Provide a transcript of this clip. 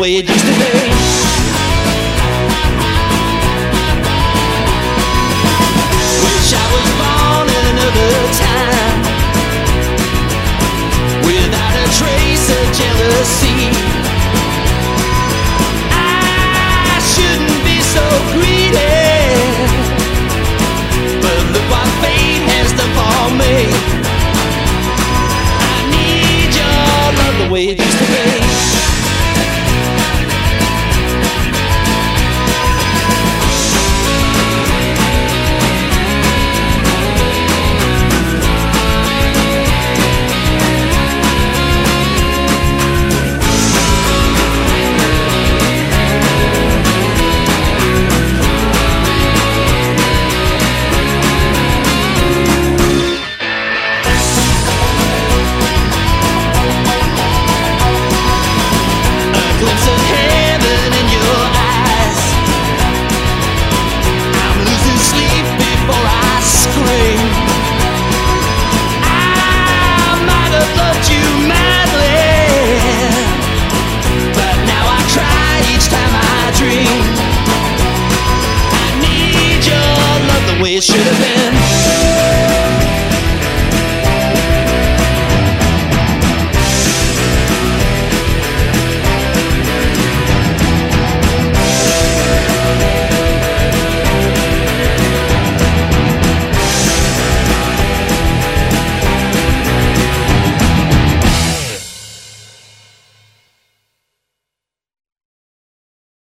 way it used to be. Wish I was born in another time, without a trace of jealousy. I shouldn't be so greedy, but look what fate has done for me. I need your love the way it used to be. Glimpse of heaven in your eyes. I'm losing sleep before I scream. I might have loved you madly, but now I cry each time I dream. I need your love the way it should have been.